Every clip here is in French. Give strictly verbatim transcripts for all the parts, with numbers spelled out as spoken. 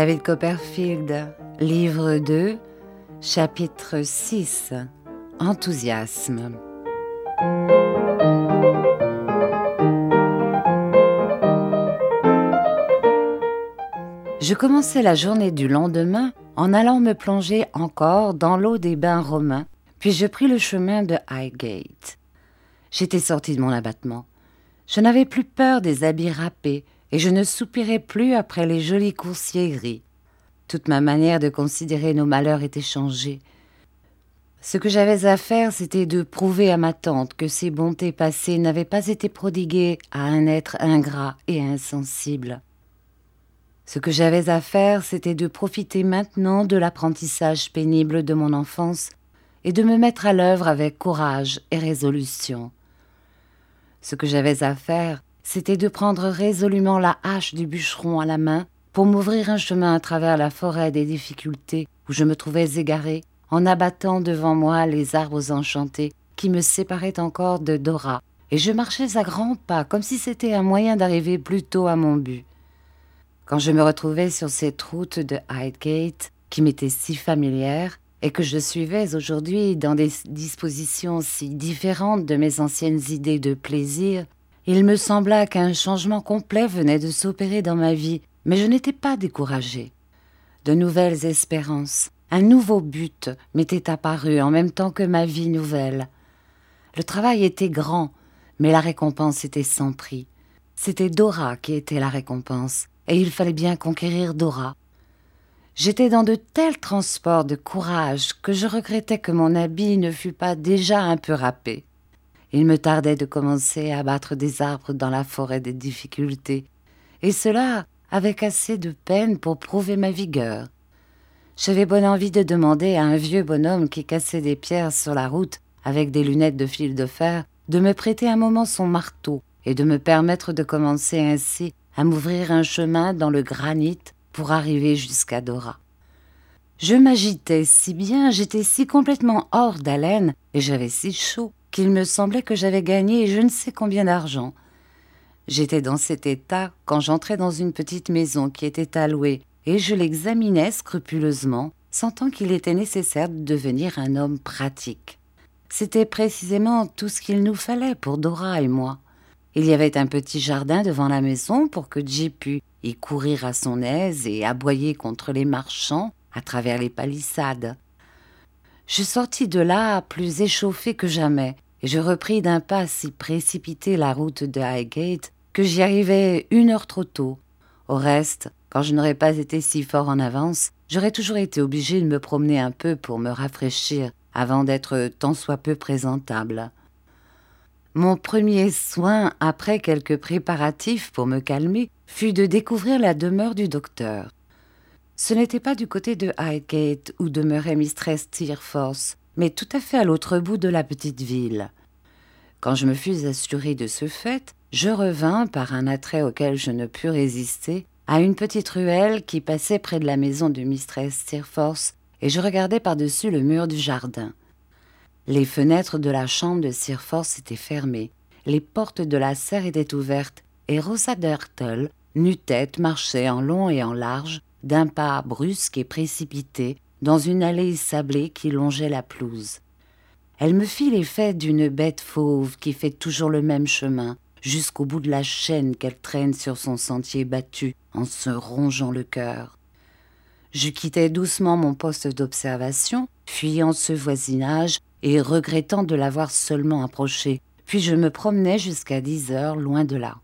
David Copperfield, livre deux, chapitre six, Enthousiasme. Je commençais la journée du lendemain en allant me plonger encore dans l'eau des bains romains, puis je pris le chemin de Highgate. J'étais sortie de mon abattement. Je n'avais plus peur des habits râpés et je ne soupirais plus après les jolis coursiers gris. Toute ma manière de considérer nos malheurs était changée. Ce que j'avais à faire, c'était de prouver à ma tante que ses bontés passées n'avaient pas été prodiguées à un être ingrat et insensible. Ce que j'avais à faire, c'était de profiter maintenant de l'apprentissage pénible de mon enfance et de me mettre à l'œuvre avec courage et résolution. Ce que j'avais à faire, c'était de prendre résolument la hache du bûcheron à la main pour m'ouvrir un chemin à travers la forêt des difficultés où je me trouvais égarée, en abattant devant moi les arbres enchantés qui me séparaient encore de Dora, et je marchais à grands pas comme si c'était un moyen d'arriver plus tôt à mon but. Quand je me retrouvais sur cette route de Highgate, qui m'était si familière, et que je suivais aujourd'hui dans des dispositions si différentes de mes anciennes idées de plaisir, il me sembla qu'un changement complet venait de s'opérer dans ma vie, mais je n'étais pas découragée. De nouvelles espérances, un nouveau but m'était apparu en même temps que ma vie nouvelle. Le travail était grand, mais la récompense était sans prix. C'était Dora qui était la récompense, et il fallait bien conquérir Dora. J'étais dans de tels transports de courage que je regrettais que mon habit ne fût pas déjà un peu râpé. Il me tardait de commencer à abattre des arbres dans la forêt des difficultés, et cela avec assez de peine pour prouver ma vigueur. J'avais bonne envie de demander à un vieux bonhomme qui cassait des pierres sur la route avec des lunettes de fil de fer de me prêter un moment son marteau et de me permettre de commencer ainsi à m'ouvrir un chemin dans le granit pour arriver jusqu'à Dora. Je m'agitais si bien, j'étais si complètement hors d'haleine et j'avais si chaud qu'il me semblait que j'avais gagné je ne sais combien d'argent. J'étais dans cet état quand j'entrai dans une petite maison qui était à louer et je l'examinais scrupuleusement, sentant qu'il était nécessaire de devenir un homme pratique. C'était précisément tout ce qu'il nous fallait pour Dora et moi. Il y avait un petit jardin devant la maison pour que Jip pût y courir à son aise et aboyer contre les marchands à travers les palissades. Je sortis de là plus échauffée que jamais et je repris d'un pas si précipité la route de Highgate que j'y arrivai une heure trop tôt. Au reste, quand je n'aurais pas été si fort en avance, j'aurais toujours été obligée de me promener un peu pour me rafraîchir avant d'être tant soit peu présentable. Mon premier soin, après quelques préparatifs pour me calmer, fut de découvrir la demeure du docteur. Ce n'était pas du côté de Highgate où demeurait mistress Steerforth, mais tout à fait à l'autre bout de la petite ville. Quand je me fus assurée de ce fait, je revins, par un attrait auquel je ne pus résister, à une petite ruelle qui passait près de la maison de mistress Steerforth, et je regardai par-dessus le mur du jardin. Les fenêtres de la chambre de Steerforth étaient fermées, les portes de la serre étaient ouvertes, et Rosa Dartle, nu-tête, marchait en long et en large, d'un pas brusque et précipité, dans une allée sablée qui longeait la pelouse. Elle me fit l'effet d'une bête fauve qui fait toujours le même chemin, jusqu'au bout de la chaîne qu'elle traîne sur son sentier battu en se rongeant le cœur. Je quittai doucement mon poste d'observation, fuyant ce voisinage et regrettant de l'avoir seulement approché, puis je me promenais jusqu'à dix heures loin de là.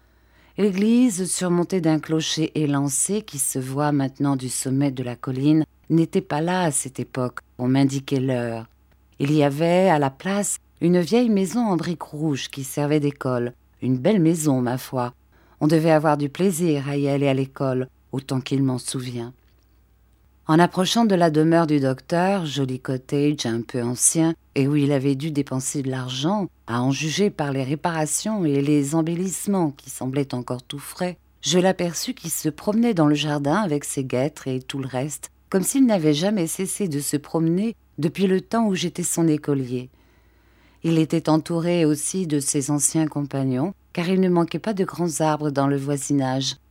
L'église, surmontée d'un clocher élancé qui se voit maintenant du sommet de la colline, n'était pas là à cette époque pour m'indiquer l'heure. Il y avait à la place une vieille maison en briques rouges qui servait d'école, une belle maison, ma foi. On devait avoir du plaisir à y aller à l'école, autant qu'il m'en souvient. En approchant de la demeure du docteur, joli cottage un peu ancien, et où il avait dû dépenser de l'argent, à en juger par les réparations et les embellissements qui semblaient encore tout frais, je l'aperçus qui se promenait dans le jardin avec ses guêtres et tout le reste, comme s'il n'avait jamais cessé de se promener depuis le temps où j'étais son écolier. Il était entouré aussi de ses anciens compagnons, car il ne manquait pas de grands arbres dans le voisinage,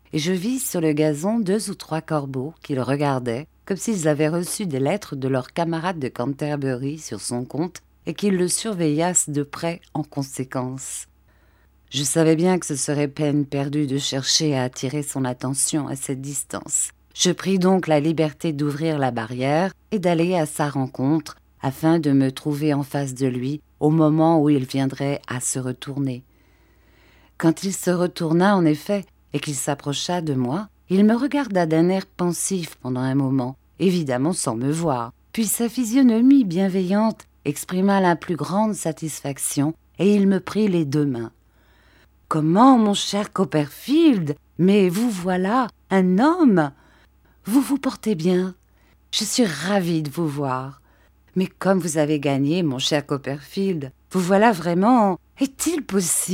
et je vis sur le gazon deux ou trois corbeaux qui le regardaient, comme s'ils avaient reçu des lettres de leurs camarades de Canterbury sur son compte et qu'ils le surveillassent de près en conséquence. Je savais bien que ce serait peine perdue de chercher à attirer son attention à cette distance. Je pris donc la liberté d'ouvrir la barrière et d'aller à sa rencontre afin de me trouver en face de lui au moment où il viendrait à se retourner. Quand il se retourna en effet et qu'il s'approcha de moi, il me regarda d'un air pensif pendant un moment, évidemment sans me voir, puis sa physionomie bienveillante exprima la plus grande satisfaction et il me prit les deux mains. « Comment, mon cher Copperfield? Mais vous voilà, un homme! Vous vous portez bien. Je suis ravie de vous voir. Mais comme vous avez gagné, mon cher Copperfield, vous voilà vraiment... Est-il possible ?»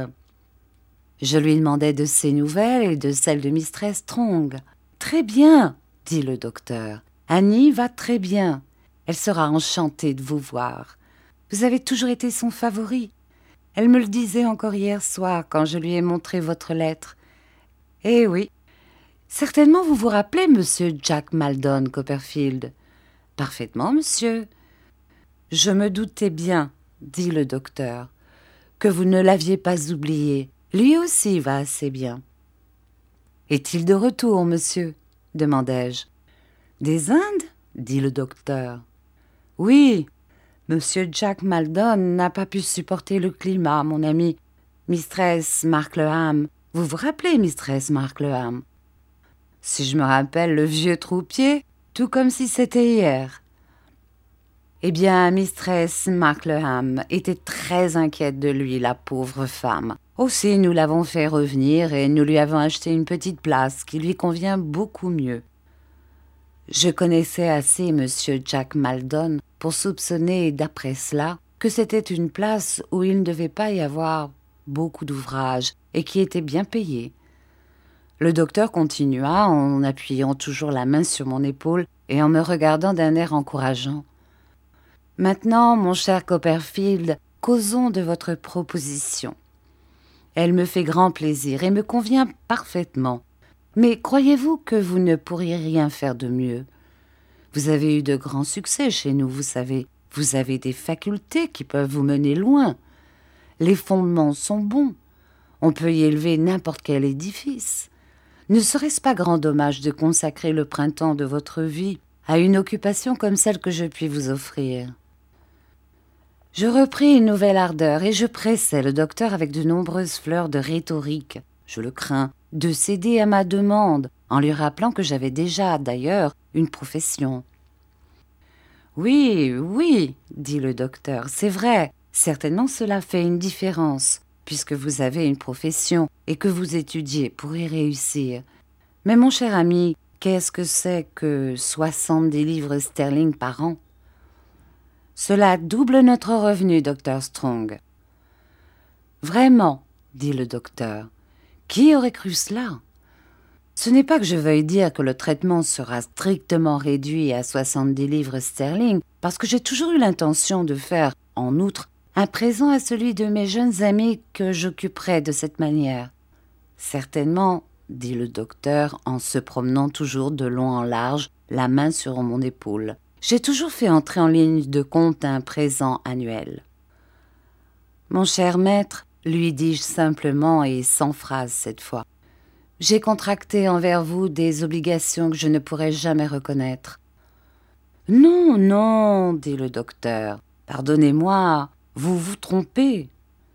Je lui demandai de ses nouvelles et de celles de mistress Strong. « Très bien, » dit le docteur. « Annie va très bien. Elle sera enchantée de vous voir. Vous avez toujours été son favori. Elle me le disait encore hier soir quand je lui ai montré votre lettre. Eh oui, certainement vous vous rappelez monsieur Jack Maldon, Copperfield. Parfaitement, monsieur. Je me doutais bien, dit le docteur, que vous ne l'aviez pas oublié. Lui aussi va assez bien. Est-il de retour, monsieur? Demandai-je. Des Indes? Dit le docteur. Oui. Monsieur Jack Maldon n'a pas pu supporter le climat, mon ami. Mistress Markleham, vous vous rappelez, Mistress Markleham? Si je me rappelle le vieux troupier, tout comme si c'était hier. Eh bien, Mistress Markleham était très inquiète de lui, la pauvre femme. Aussi, nous l'avons fait revenir et nous lui avons acheté une petite place qui lui convient beaucoup mieux. Je connaissais assez monsieur Jack Maldon pour soupçonner, d'après cela, que c'était une place où il ne devait pas y avoir beaucoup d'ouvrages et qui était bien payée. Le docteur continua en appuyant toujours la main sur mon épaule et en me regardant d'un air encourageant. « Maintenant, mon cher Copperfield, causons de votre proposition. Elle me fait grand plaisir et me convient parfaitement. Mais croyez-vous que vous ne pourriez rien faire de mieux? Vous avez eu de grands succès chez nous, vous savez. Vous avez des facultés qui peuvent vous mener loin. Les fondements sont bons. On peut y élever n'importe quel édifice. Ne serait-ce pas grand dommage de consacrer le printemps de votre vie à une occupation comme celle que je puis vous offrir? » Je repris une nouvelle ardeur et je pressai le docteur avec de nombreuses fleurs de rhétorique, je le crains, de céder à ma demande, en lui rappelant que j'avais déjà, d'ailleurs, une profession. « Oui, oui, dit le docteur, c'est vrai, certainement cela fait une différence, puisque vous avez une profession et que vous étudiez pour y réussir. Mais mon cher ami, qu'est-ce que c'est que soixante-dix livres sterling par an? Cela double notre revenu, docteur Strong. »« Vraiment, dit le docteur, qui aurait cru cela? Ce n'est pas que je veuille dire que le traitement sera strictement réduit à soixante-dix livres sterling, parce que j'ai toujours eu l'intention de faire, en outre, un présent à celui de mes jeunes amis que j'occuperai de cette manière. Certainement, dit le docteur en se promenant toujours de long en large, la main sur mon épaule. J'ai toujours fait entrer en ligne de compte un présent annuel. Mon cher maître, lui dis-je simplement et sans phrase cette fois, j'ai contracté envers vous des obligations que je ne pourrai jamais reconnaître. Non, non, dit le docteur, pardonnez-moi, vous vous trompez.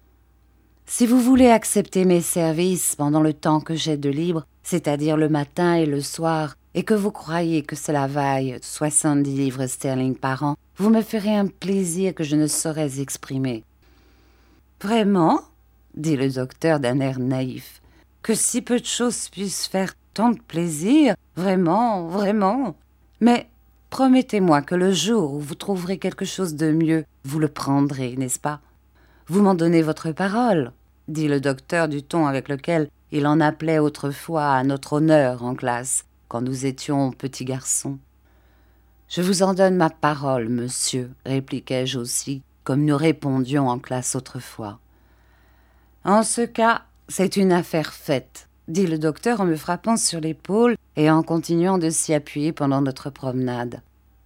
Si vous voulez accepter mes services pendant le temps que j'ai de libre, c'est-à-dire le matin et le soir, et que vous croyez que cela vaille soixante-dix livres sterling par an, vous me ferez un plaisir que je ne saurais exprimer. « Vraiment ?» dit le docteur d'un air naïf. « Que si peu de choses puissent faire tant de plaisir, vraiment, vraiment. Mais promettez-moi que le jour où vous trouverez quelque chose de mieux, vous le prendrez, n'est-ce pas? Vous m'en donnez votre parole ?» dit le docteur du ton avec lequel il en appelait autrefois à notre honneur en classe, quand nous étions petits garçons. « Je vous en donne ma parole, monsieur, répliquai-je aussi, comme nous répondions en classe autrefois. En ce cas, c'est une affaire faite, dit le docteur en me frappant sur l'épaule et en continuant de s'y appuyer pendant notre promenade.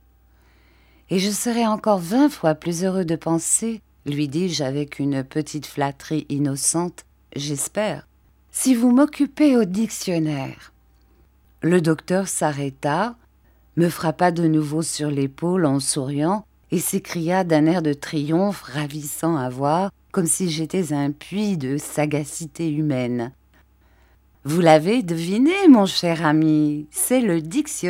Et je serais encore vingt fois plus heureux de penser, lui dis-je avec une petite flatterie innocente, j'espère, si vous m'occupez au dictionnaire. Le docteur s'arrêta, me frappa de nouveau sur l'épaule en souriant et s'écria d'un air de triomphe ravissant à voir, comme si j'étais un puits de sagacité humaine. « Vous l'avez deviné, mon cher ami, c'est le dictionnaire. »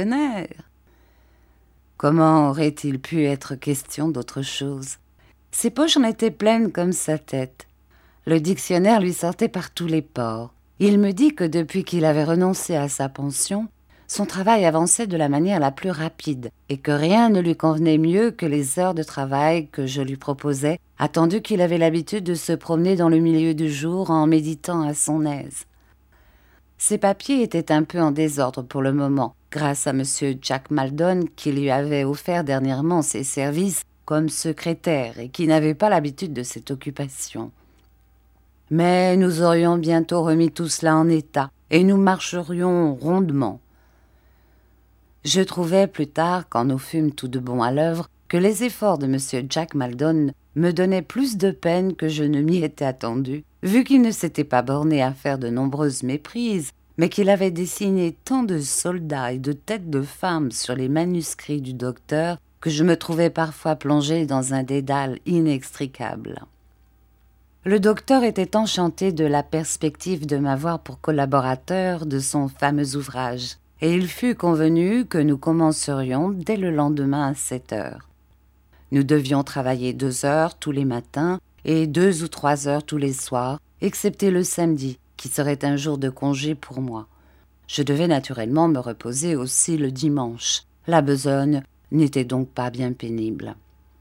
Comment aurait-il pu être question d'autre chose? Ses poches en étaient pleines comme sa tête. Le dictionnaire lui sortait par tous les pores. Il me dit que depuis qu'il avait renoncé à sa pension, son travail avançait de la manière la plus rapide et que rien ne lui convenait mieux que les heures de travail que je lui proposais, attendu qu'il avait l'habitude de se promener dans le milieu du jour en méditant à son aise. Ses papiers étaient un peu en désordre pour le moment, grâce à M. Jack Maldon qui lui avait offert dernièrement ses services comme secrétaire et qui n'avait pas l'habitude de cette occupation. Mais nous aurions bientôt remis tout cela en état et nous marcherions rondement. Je trouvai plus tard, quand nous fûmes tous deux bons à l'œuvre, que les efforts de M. Jack Maldon me donnaient plus de peine que je ne m'y étais attendu, vu qu'il ne s'était pas borné à faire de nombreuses méprises, mais qu'il avait dessiné tant de soldats et de têtes de femmes sur les manuscrits du docteur que je me trouvais parfois plongé dans un dédale inextricable. Le docteur était enchanté de la perspective de m'avoir pour collaborateur de son fameux ouvrage, et il fut convenu que nous commencerions dès le lendemain à sept heures. Nous devions travailler deux heures tous les matins et deux ou trois heures tous les soirs, excepté le samedi, qui serait un jour de congé pour moi. Je devais naturellement me reposer aussi le dimanche. La besogne n'était donc pas bien pénible.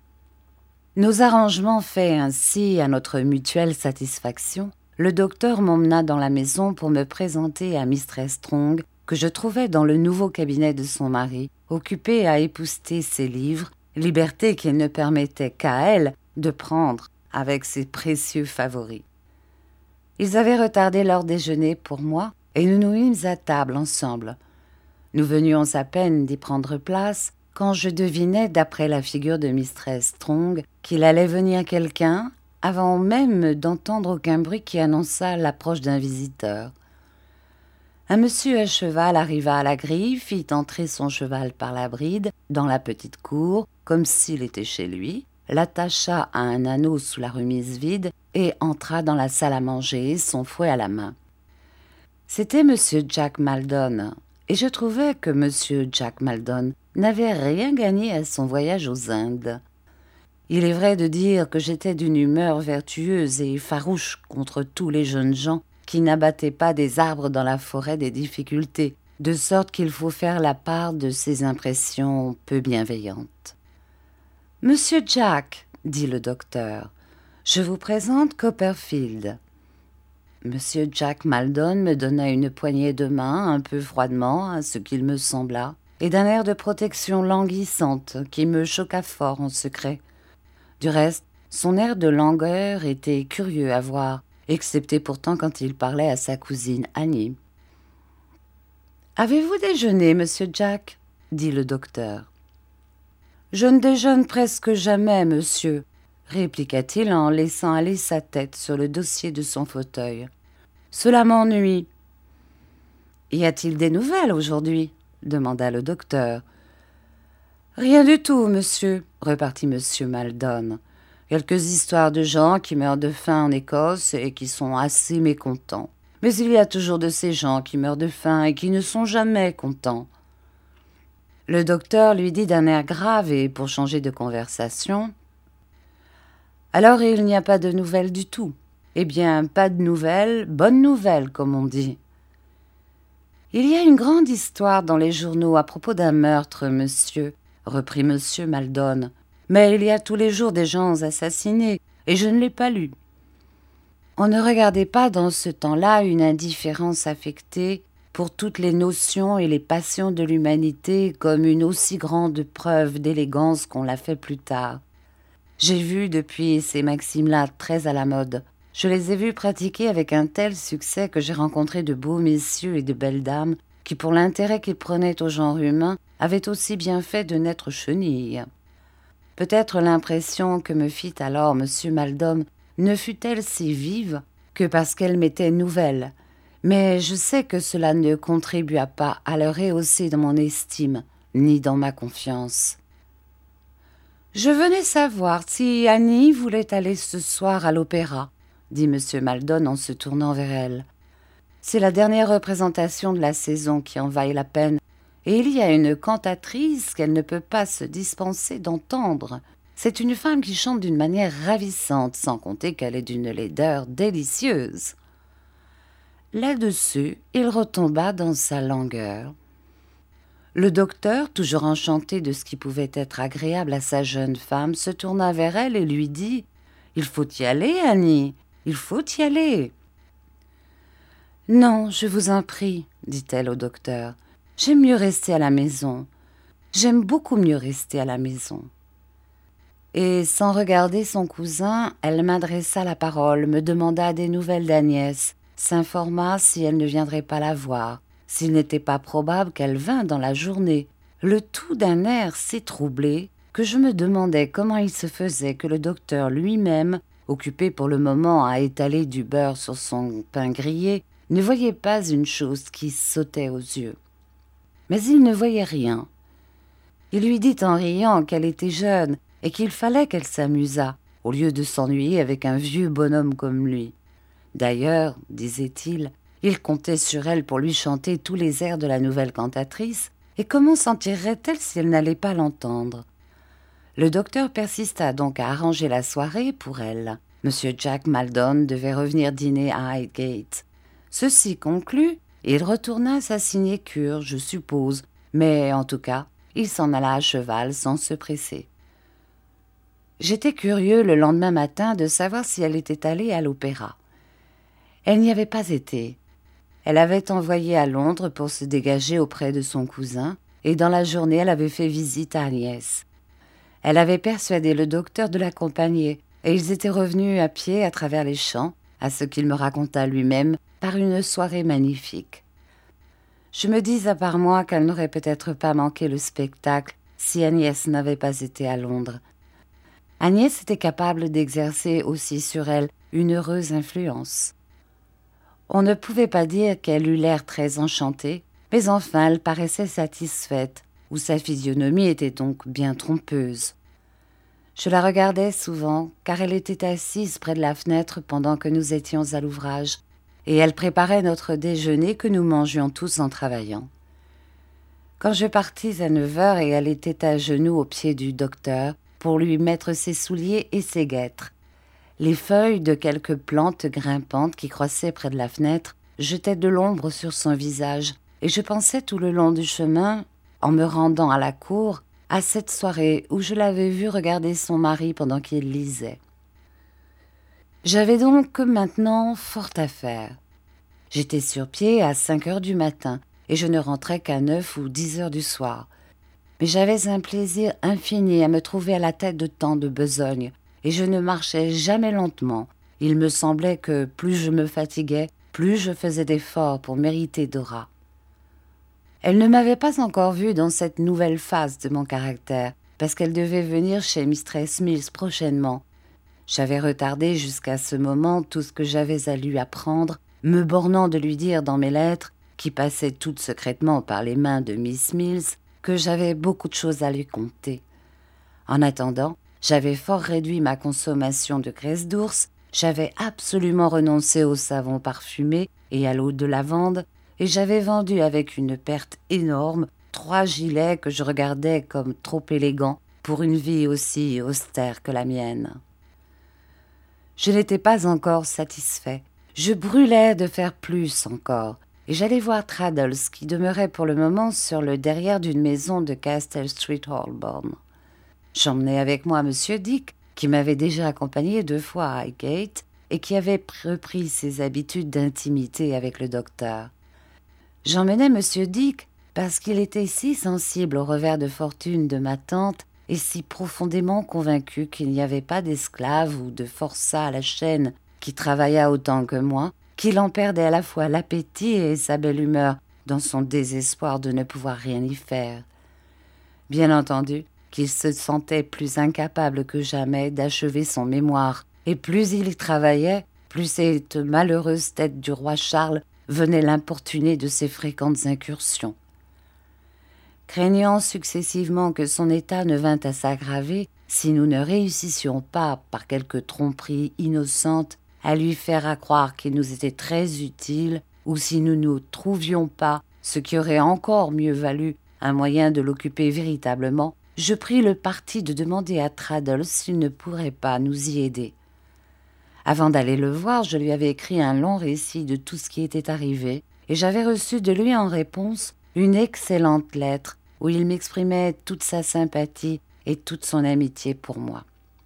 Nos arrangements faits ainsi à notre mutuelle satisfaction, le docteur m'emmena dans la maison pour me présenter à mistress Strong, que je trouvais dans le nouveau cabinet de son mari, occupée à épousseter ses livres, liberté qu'il ne permettait qu'à elle de prendre avec ses précieux favoris. Ils avaient retardé leur déjeuner pour moi, et nous nous mîmes à table ensemble. Nous venions à peine d'y prendre place, quand je devinais, d'après la figure de mistress Strong, qu'il allait venir quelqu'un, avant même d'entendre aucun bruit qui annonça l'approche d'un visiteur. Un monsieur à cheval arriva à la grille, fit entrer son cheval par la bride dans la petite cour, comme s'il était chez lui, l'attacha à un anneau sous la remise vide et entra dans la salle à manger, son fouet à la main. C'était monsieur Jack Maldon, et je trouvais que monsieur Jack Maldon n'avait rien gagné à son voyage aux Indes. Il est vrai de dire que j'étais d'une humeur vertueuse et farouche contre tous les jeunes gens qui n'abattaient pas des arbres dans la forêt des difficultés, de sorte qu'il faut faire la part de ces impressions peu bienveillantes. « Monsieur Jack, dit le docteur, je vous présente Copperfield. » Monsieur Jack Maldon me donna une poignée de main un peu froidement, à ce qu'il me sembla, et d'un air de protection languissante qui me choqua fort en secret. Du reste, son air de langueur était curieux à voir, excepté pourtant quand il parlait à sa cousine Annie. « Avez-vous déjeuné, monsieur Jack ?» dit le docteur. « Je ne déjeune presque jamais, monsieur, » répliqua-t-il en laissant aller sa tête sur le dossier de son fauteuil. « Cela m'ennuie. »« Y a-t-il des nouvelles aujourd'hui ?» demanda le docteur. « Rien du tout, monsieur, » repartit monsieur Maldon. « Quelques histoires de gens qui meurent de faim en Écosse et qui sont assez mécontents. Mais il y a toujours de ces gens qui meurent de faim et qui ne sont jamais contents. » Le docteur lui dit d'un air grave et pour changer de conversation. « Alors il n'y a pas de nouvelles du tout. Eh bien, pas de nouvelles, bonnes nouvelles, comme on dit. » « Il y a une grande histoire dans les journaux à propos d'un meurtre, monsieur, » reprit monsieur Maldon. « Mais il y a tous les jours des gens assassinés, et je ne l'ai pas lu. » On ne regardait pas dans ce temps-là une indifférence affectée pour toutes les notions et les passions de l'humanité comme une aussi grande preuve d'élégance qu'on l'a fait plus tard. J'ai vu depuis ces maximes-là très à la mode, Je les ai vus pratiquer avec un tel succès que j'ai rencontré de beaux messieurs et de belles dames qui, pour l'intérêt qu'ils prenaient au genre humain, avaient aussi bien fait de naître chenilles. Peut-être l'impression que me fit alors M. Maldon ne fut-elle si vive que parce qu'elle m'était nouvelle, mais je sais que cela ne contribua pas à le rehausser dans mon estime, ni dans ma confiance. « Je venais savoir si Annie voulait aller ce soir à l'opéra, » dit M. Maldon en se tournant vers elle. « C'est la dernière représentation de la saison qui en vaille la peine, et il y a une cantatrice qu'elle ne peut pas se dispenser d'entendre. C'est une femme qui chante d'une manière ravissante, sans compter qu'elle est d'une laideur délicieuse. » Là-dessus, il retomba dans sa langueur. Le docteur, toujours enchanté de ce qui pouvait être agréable à sa jeune femme, se tourna vers elle et lui dit « Il faut y aller, Annie, il faut y aller. »« Non, je vous en prie, » dit-elle au docteur. « J'aime mieux rester à la maison. J'aime beaucoup mieux rester à la maison. » Et sans regarder son cousin, elle m'adressa la parole, me demanda des nouvelles d'Agnès, s'informa si elle ne viendrait pas la voir, s'il n'était pas probable qu'elle vînt dans la journée, le tout d'un air si troublé que je me demandais comment il se faisait que le docteur lui-même, occupé pour le moment à étaler du beurre sur son pain grillé, ne voyait pas une chose qui sautait aux yeux. Mais il ne voyait rien. Il lui dit en riant qu'elle était jeune et qu'il fallait qu'elle s'amusât, au lieu de s'ennuyer avec un vieux bonhomme comme lui. D'ailleurs, disait-il, il comptait sur elle pour lui chanter tous les airs de la nouvelle cantatrice, et comment s'en tirerait-elle si elle n'allait pas l'entendre? Le docteur persista donc à arranger la soirée pour elle. Monsieur Jack Maldon devait revenir dîner à Highgate. Ceci conclu, il retourna à sa sinécure, je suppose, mais en tout cas, il s'en alla à cheval sans se presser. J'étais curieux le lendemain matin de savoir si elle était allée à l'opéra. Elle n'y avait pas été. Elle avait envoyé à Londres pour se dégager auprès de son cousin, et dans la journée elle avait fait visite à Agnès. Elle avait persuadé le docteur de l'accompagner, et ils étaient revenus à pied à travers les champs, à ce qu'il me raconta lui-même, par une soirée magnifique. Je me dis à part moi qu'elle n'aurait peut-être pas manqué le spectacle si Agnès n'avait pas été à Londres. Agnès était capable d'exercer aussi sur elle une heureuse influence. On ne pouvait pas dire qu'elle eût l'air très enchantée, mais enfin elle paraissait satisfaite, ou sa physionomie était donc bien trompeuse. Je la regardais souvent, car elle était assise près de la fenêtre pendant que nous étions à l'ouvrage, et elle préparait notre déjeuner que nous mangions tous en travaillant. Quand je partis à neuf heures et elle était à genoux au pied du docteur pour lui mettre ses souliers et ses guêtres, les feuilles de quelques plantes grimpantes qui croissaient près de la fenêtre jetaient de l'ombre sur son visage, et je pensais tout le long du chemin, en me rendant à la cour, à cette soirée où je l'avais vue regarder son mari pendant qu'il lisait. J'avais donc maintenant fort à faire. J'étais sur pied à cinq heures du matin, et je ne rentrais qu'à neuf ou dix heures du soir. Mais j'avais un plaisir infini à me trouver à la tête de tant de besogne, et je ne marchais jamais lentement. Il me semblait que plus je me fatiguais, plus je faisais d'efforts pour mériter Dora. Elle ne m'avait pas encore vue dans cette nouvelle phase de mon caractère, parce qu'elle devait venir chez Mistress Mills prochainement. J'avais retardé jusqu'à ce moment tout ce que j'avais à lui apprendre, me bornant de lui dire dans mes lettres, qui passaient toutes secrètement par les mains de Miss Mills, que j'avais beaucoup de choses à lui conter. En attendant, j'avais fort réduit ma consommation de graisse d'ours, j'avais absolument renoncé au savon parfumé et à l'eau de lavande, et j'avais vendu avec une perte énorme trois gilets que je regardais comme trop élégants pour une vie aussi austère que la mienne. Je n'étais pas encore satisfait, je brûlais de faire plus encore, et j'allais voir Traddles qui demeurait pour le moment sur le derrière d'une maison de Castle Street, Holborn. J'emmenai avec moi Monsieur Dick, qui m'avait déjà accompagné deux fois à Highgate et qui avait repris ses habitudes d'intimité avec le docteur. J'emmenai Monsieur Dick parce qu'il était si sensible au revers de fortune de ma tante et si profondément convaincu qu'il n'y avait pas d'esclaves ou de forçats à la chaîne qui travailla autant que moi, qu'il en perdait à la fois l'appétit et sa belle humeur dans son désespoir de ne pouvoir rien y faire. Bien entendu, qu'il se sentait plus incapable que jamais d'achever son mémoire, et plus il y travaillait, plus cette malheureuse tête du roi Charles venait l'importuner de ses fréquentes incursions. Craignant successivement que son état ne vînt à s'aggraver, si nous ne réussissions pas, par quelque tromperie innocente, à lui faire croire qu'il nous était très utile, ou si nous ne trouvions pas, ce qui aurait encore mieux valu, un moyen de l'occuper véritablement, je pris le parti de demander à Traddles s'il ne pourrait pas nous y aider. Avant d'aller le voir, je lui avais écrit un long récit de tout ce qui était arrivé, et j'avais reçu de lui en réponse une excellente lettre où il m'exprimait toute sa sympathie et toute son amitié pour moi.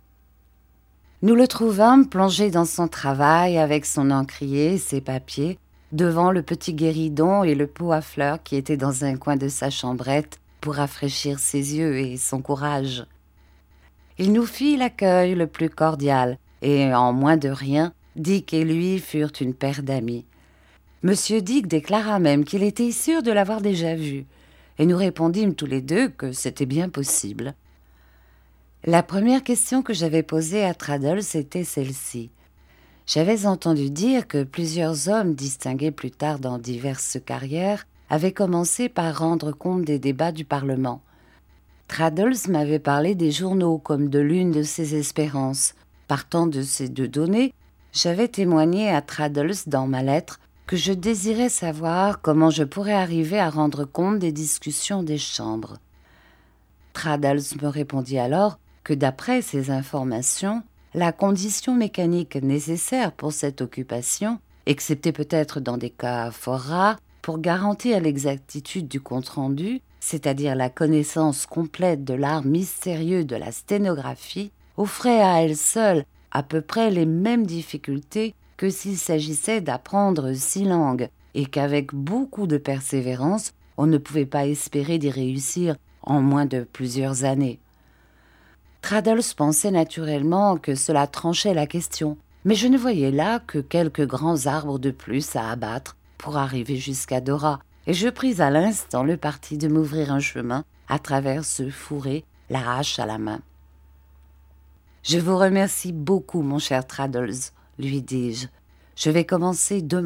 Nous le trouvâmes plongé dans son travail avec son encrier, ses papiers, devant le petit guéridon et le pot à fleurs qui était dans un coin de sa chambrette pour rafraîchir ses yeux et son courage. Il nous fit l'accueil le plus cordial et, en moins de rien, Dick et lui furent une paire d'amis. Monsieur Dick déclara même qu'il était sûr de l'avoir déjà vu, et nous répondîmes tous les deux que c'était bien possible. La première question que j'avais posée à Traddles était celle-ci. J'avais entendu dire que plusieurs hommes distingués plus tard dans diverses carrières avaient commencé par rendre compte des débats du Parlement. Traddles m'avait parlé des journaux comme de l'une de ses espérances. Partant de ces deux données, j'avais témoigné à Traddles dans ma lettre que je désirais savoir comment je pourrais arriver à rendre compte des discussions des chambres. Traddles me répondit alors que d'après ces informations, la condition mécanique nécessaire pour cette occupation, excepté peut-être dans des cas fort rares, pour garantir l'exactitude du compte-rendu, c'est-à-dire la connaissance complète de l'art mystérieux de la sténographie, offrait à elle seule à peu près les mêmes difficultés que s'il s'agissait d'apprendre six langues, et qu'avec beaucoup de persévérance, on ne pouvait pas espérer d'y réussir en moins de plusieurs années. Traddles pensait naturellement que cela tranchait la question, mais je ne voyais là que quelques grands arbres de plus à abattre pour arriver jusqu'à Dora, et je pris à l'instant le parti de m'ouvrir un chemin à travers ce fourré, la hache à la main. « Je vous remercie beaucoup, mon cher Traddles, lui dis-je. Je vais commencer demain. »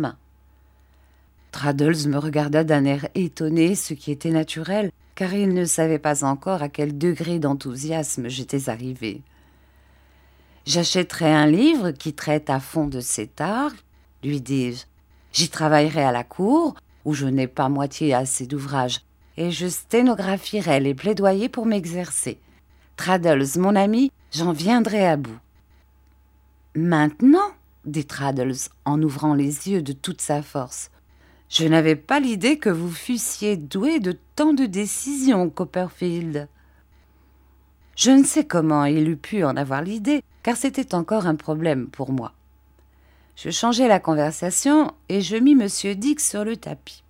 Traddles me regarda d'un air étonné, ce qui était naturel, car il ne savait pas encore à quel degré d'enthousiasme j'étais arrivée. « J'achèterai un livre qui traite à fond de cet art, lui dis-je. J'y travaillerai à la cour, où je n'ai pas moitié assez d'ouvrage, et je sténographierai les plaidoyers pour m'exercer. Traddles, mon ami, j'en viendrai à bout. »« Maintenant ?» dit Traddles en ouvrant les yeux de toute sa force. « Je n'avais pas l'idée que vous fussiez doué de tant de décision, Copperfield. » Je ne sais comment il eût pu en avoir l'idée, car c'était encore un problème pour moi. Je changeai la conversation et je mis Monsieur Dick sur le tapis.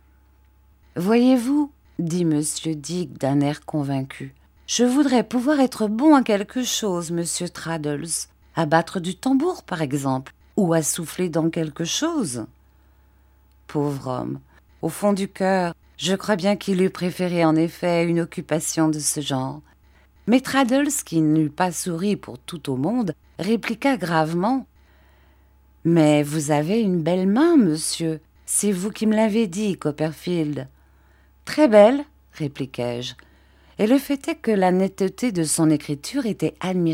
« Voyez-vous, dit Monsieur Dick d'un air convaincu, je voudrais pouvoir être bon à quelque chose, Monsieur Traddles, à battre du tambour, par exemple, ou à souffler dans quelque chose. » Pauvre homme, au fond du cœur, je crois bien qu'il eût préféré en effet une occupation de ce genre. Mais Traddles, qui n'eût pas souri pour tout au monde, répliqua gravement. « Mais vous avez une belle main, monsieur, c'est vous qui me l'avez dit, Copperfield. »« Très belle, répliquai-je, et le fait est que la netteté de son écriture était admirable. »«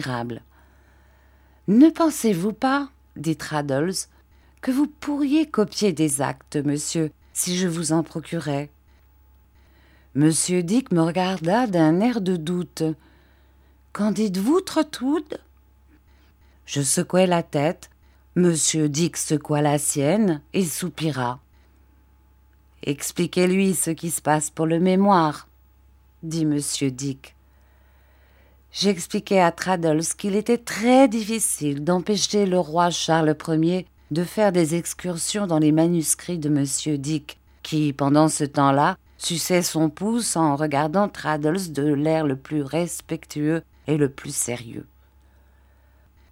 Ne pensez-vous pas, dit Traddles, que vous pourriez copier des actes, monsieur, si je vous en procurais ?» Monsieur Dick me regarda d'un air de doute. « Qu'en dites-vous, Trotwood ?» Je secouai la tête. Monsieur Dick secoua la sienne et soupira. « Expliquez-lui ce qui se passe pour le mémoire, » dit Monsieur Dick. J'expliquai à Traddles qu'il était très difficile d'empêcher le roi Charles Ier de faire des excursions dans les manuscrits de Monsieur Dick, qui, pendant ce temps-là, suçait son pouce en regardant Traddles de l'air le plus respectueux et le plus sérieux.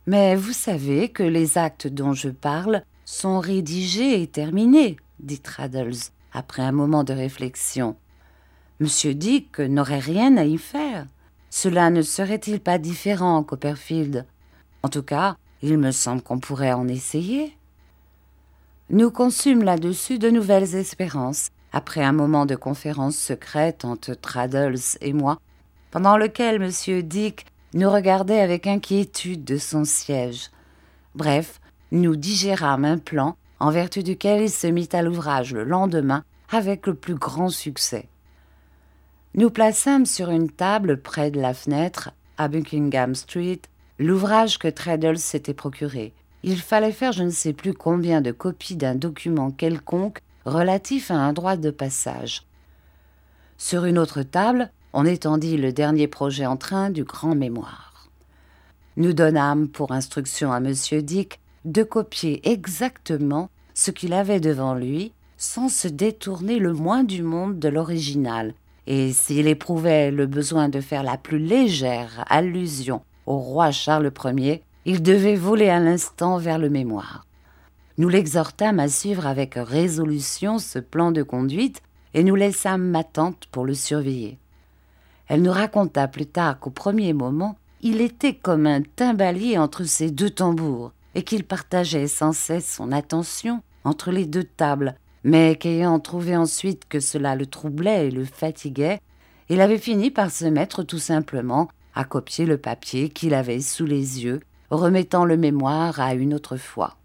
Mais vous savez que les actes dont je parle sont rédigés et terminés, dit Traddles, après un moment de réflexion. Monsieur Dick n'aurait rien à y faire. Cela ne serait-il pas différent, Copperfield? En tout cas, il me semble qu'on pourrait en essayer. Nous conçûmes là-dessus de nouvelles espérances, après un moment de conférence secrète entre Traddles et moi, pendant lequel Monsieur Dick nous regardait avec inquiétude de son siège. Bref, nous digérâmes un plan en vertu duquel il se mit à l'ouvrage le lendemain avec le plus grand succès. Nous plaçâmes sur une table près de la fenêtre, à Buckingham Street, l'ouvrage que Traddles s'était procuré. Il fallait faire je ne sais plus combien de copies d'un document quelconque relatif à un droit de passage. Sur une autre table, on étendit le dernier projet en train du grand mémoire. Nous donnâmes pour instruction à Monsieur Dick de copier exactement ce qu'il avait devant lui, sans se détourner le moins du monde de l'original, et s'il éprouvait le besoin de faire la plus légère allusion au roi Charles Ier, il devait voler à l'instant vers le mémoire. Nous l'exhortâmes à suivre avec résolution ce plan de conduite et nous laissâmes ma tante pour le surveiller. Elle nous raconta plus tard qu'au premier moment, il était comme un timbalier entre ses deux tambours et qu'il partageait sans cesse son attention entre les deux tables, mais qu'ayant trouvé ensuite que cela le troublait et le fatiguait, il avait fini par se mettre tout simplement à copier le papier qu'il avait sous les yeux, remettant le mémoire à une autre fois.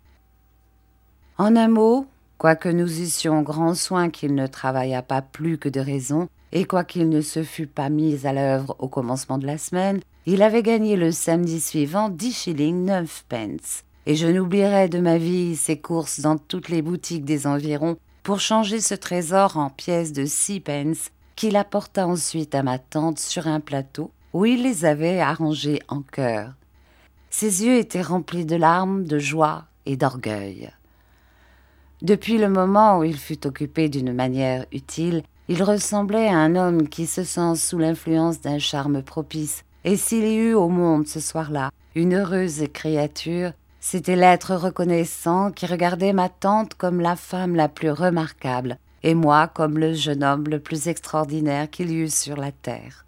En un mot, quoique nous eussions grand soin qu'il ne travaillât pas plus que de raison, et quoiqu'il ne se fût pas mis à l'œuvre au commencement de la semaine, il avait gagné le samedi suivant dix shillings neuf pence, et je n'oublierai de ma vie ses courses dans toutes les boutiques des environs pour changer ce trésor en pièces de six pence qu'il apporta ensuite à ma tante sur un plateau où il les avait arrangés en cœur. Ses yeux étaient remplis de larmes, de joie et d'orgueil. Depuis le moment où il fut occupé d'une manière utile, il ressemblait à un homme qui se sent sous l'influence d'un charme propice, et s'il y eut au monde ce soir-là une heureuse créature, c'était l'être reconnaissant qui regardait ma tante comme la femme la plus remarquable, et moi comme le jeune homme le plus extraordinaire qu'il y eût sur la terre.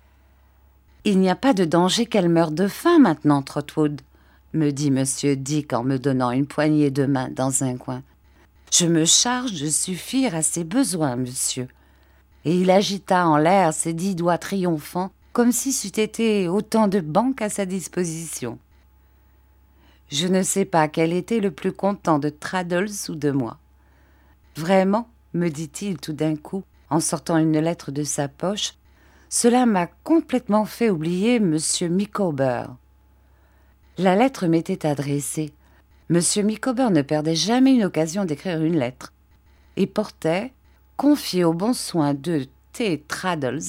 « Il n'y a pas de danger qu'elle meure de faim maintenant, Trotwood, » me dit Monsieur Dick en me donnant une poignée de main dans un coin. « Je me charge de suffire à ses besoins, monsieur. » Et il agita en l'air ses dix doigts triomphants, comme si c'eût été autant de banques à sa disposition. Je ne sais pas quel était le plus content de Traddles ou de moi. « Vraiment, » me dit-il tout d'un coup, en sortant une lettre de sa poche, « cela m'a complètement fait oublier Monsieur Micawber. » La lettre m'était adressée. Monsieur Micawber ne perdait jamais une occasion d'écrire une lettre, et portait, confié au bon soin de T. Traddles,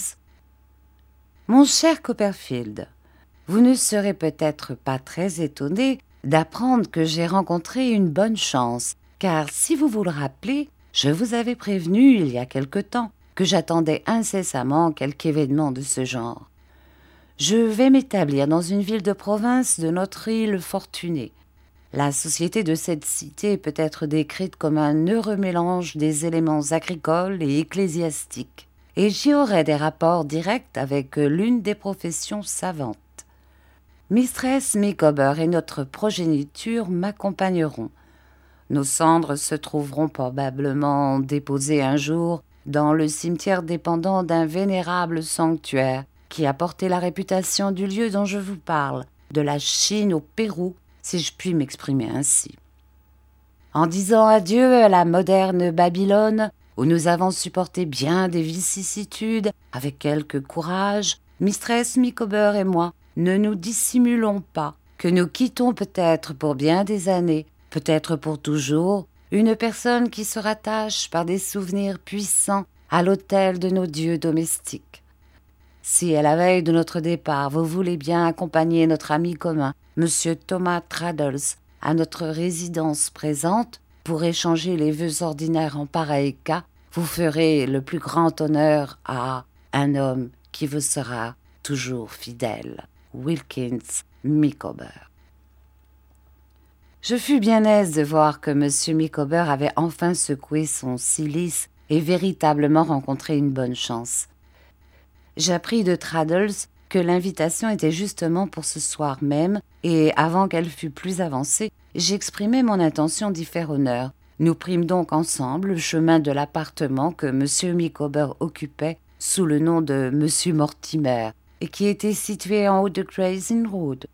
« Mon cher Copperfield, vous ne serez peut-être pas très étonné d'apprendre que j'ai rencontré une bonne chance, car si vous vous le rappelez, je vous avais prévenu il y a quelque temps que j'attendais incessamment quelque événement de ce genre. Je vais m'établir dans une ville de province de notre île fortunée. La société de cette cité peut être décrite comme un heureux mélange des éléments agricoles et ecclésiastiques, et j'y aurai des rapports directs avec l'une des professions savantes. Mistress Micawber et notre progéniture m'accompagneront. Nos cendres se trouveront probablement déposées un jour dans le cimetière dépendant d'un vénérable sanctuaire qui a porté la réputation du lieu dont je vous parle, de la Chine au Pérou, si je puis m'exprimer ainsi. En disant adieu à la moderne Babylone, où nous avons supporté bien des vicissitudes, avec quelque courage, Mistress Micawber et moi ne nous dissimulons pas que nous quittons peut-être pour bien des années, peut-être pour toujours, une personne qui se rattache par des souvenirs puissants à l'autel de nos dieux domestiques. Si à la veille de notre départ, vous voulez bien accompagner notre ami commun, Monsieur Thomas Traddles, à notre résidence présente, pour échanger les vœux ordinaires en pareil cas, vous ferez le plus grand honneur à un homme qui vous sera toujours fidèle, Wilkins Micawber. Je fus bien aise de voir que M. Micawber avait enfin secoué son cilice et véritablement rencontré une bonne chance. J'appris de Traddles que l'invitation était justement pour ce soir même, et avant qu'elle fût plus avancée, j'exprimai mon intention d'y faire honneur. Nous prîmes donc ensemble le chemin de l'appartement que M. Micawber occupait sous le nom de M. Mortimer, et qui était situé en haut de Gray's Inn Road.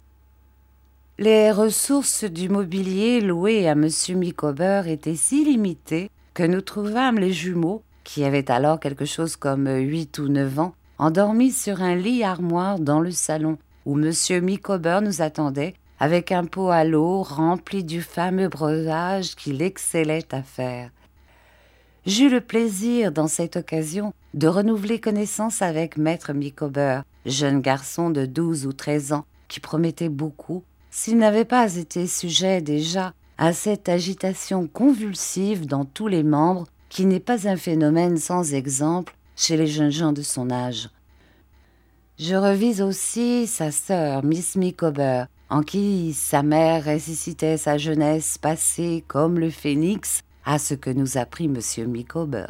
Les ressources du mobilier loué à M. Micawber étaient si limitées que nous trouvâmes les jumeaux, qui avaient alors quelque chose comme huit ou neuf ans, endormis sur un lit armoire dans le salon, où M. Micawber nous attendait avec un pot à l'eau rempli du fameux breuvage qu'il excellait à faire. J'eus le plaisir, dans cette occasion, de renouveler connaissance avec maître Micawber, jeune garçon de douze ou treize ans, qui promettait beaucoup, s'il n'avait pas été sujet déjà à cette agitation convulsive dans tous les membres qui n'est pas un phénomène sans exemple chez les jeunes gens de son âge. Je revis aussi sa sœur, Miss Micawber, en qui sa mère ressuscitait sa jeunesse passée comme le phénix, à ce que nous apprit M. Micawber.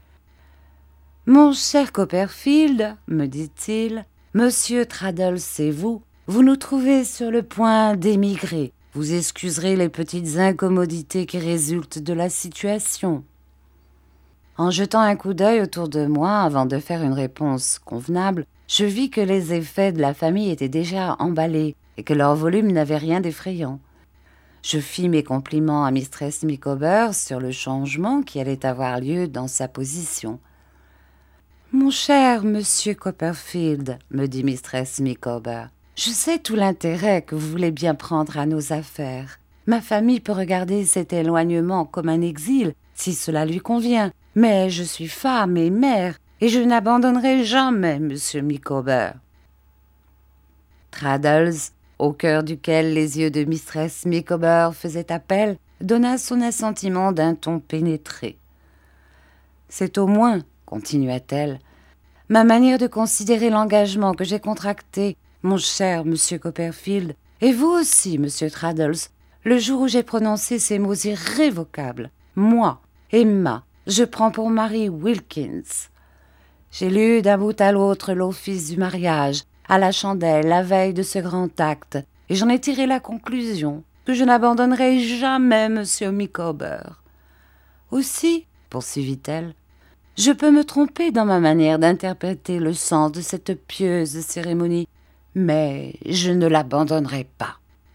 « Mon cher Copperfield, me dit-il, Monsieur Traddles et vous, vous nous trouvez sur le point d'émigrer. Vous excuserez les petites incommodités qui résultent de la situation. » En jetant un coup d'œil autour de moi avant de faire une réponse convenable, je vis que les effets de la famille étaient déjà emballés et que leur volume n'avait rien d'effrayant. Je fis mes compliments à mistress Micawber sur le changement qui allait avoir lieu dans sa position. « Mon cher monsieur Copperfield, me dit mistress Micawber, je sais tout l'intérêt que vous voulez bien prendre à nos affaires. Ma famille peut regarder cet éloignement comme un exil, si cela lui convient, mais je suis femme et mère, et je n'abandonnerai jamais monsieur Micawber. » Traddles, au cœur duquel les yeux de mistress Micawber faisaient appel, donna son assentiment d'un ton pénétré. « C'est au moins, continua-t-elle, ma manière de considérer l'engagement que j'ai contracté, mon cher monsieur Copperfield, et vous aussi, monsieur Traddles, le jour où j'ai prononcé ces mots irrévocables. Moi, Emma, je prends pour mari Wilkins. J'ai lu d'un bout à l'autre l'office du mariage, à la chandelle, la veille de ce grand acte, et j'en ai tiré la conclusion que je n'abandonnerai jamais monsieur Micawber. Aussi, poursuivit-elle, je peux me tromper dans ma manière d'interpréter le sens de cette pieuse cérémonie, mais je ne l'abandonnerai pas.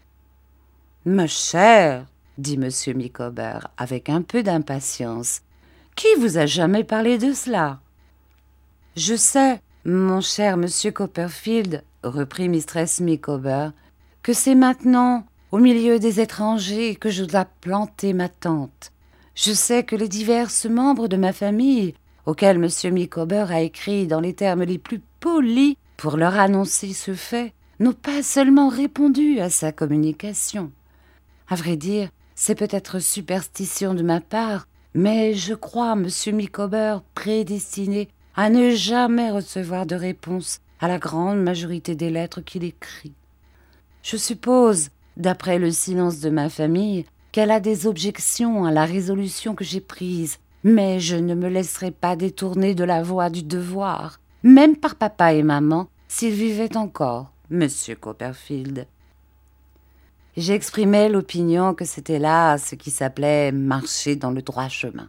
« Ma chère, dit M. Micawber avec un peu d'impatience, qui vous a jamais parlé de cela ?»« Je sais, mon cher monsieur Copperfield, reprit mistress Micawber, que c'est maintenant, au milieu des étrangers, que je dois planter ma tente. Je sais que les divers membres de ma famille, auxquels M. Micawber a écrit dans les termes les plus polis pour leur annoncer ce fait, n'ont pas seulement répondu à sa communication. À vrai dire, c'est peut-être superstition de ma part, mais je crois M. Micawber prédestiné à ne jamais recevoir de réponse à la grande majorité des lettres qu'il écrit. Je suppose, d'après le silence de ma famille, qu'elle a des objections à la résolution que j'ai prise, mais je ne me laisserai pas détourner de la voie du devoir, même par papa et maman, s'ils vivaient encore, monsieur Copperfield. » J'exprimais l'opinion que c'était là ce qui s'appelait marcher dans le droit chemin.